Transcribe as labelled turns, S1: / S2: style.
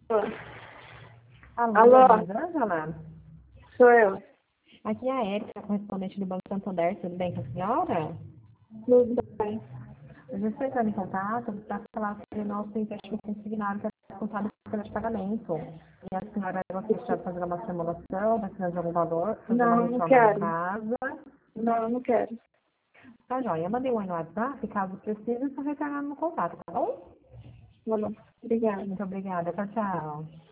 S1: Alô,
S2: Alô,
S1: Rosângela?
S2: sou eu.
S1: Aqui é a Érica, correspondente do Banco Santander, tudo bem com a senhora?
S2: Tudo bem.
S1: Eu já estou entrando em contato para falar sobre o nosso empréstimo consignado que é responsável pelo pagamento. E a senhora gostaria de fazer uma simulação, precisando de algum valor, fazer uma
S2: Não, não
S1: reforma na
S2: quero.
S1: casa.
S2: Não, não quero.
S1: Tá joia, eu mandei um oi no WhatsApp, caso precise, só retornar no contato, tá bom?
S2: Tá bom. Obrigada.
S1: Muito obrigada, tchau, tchau.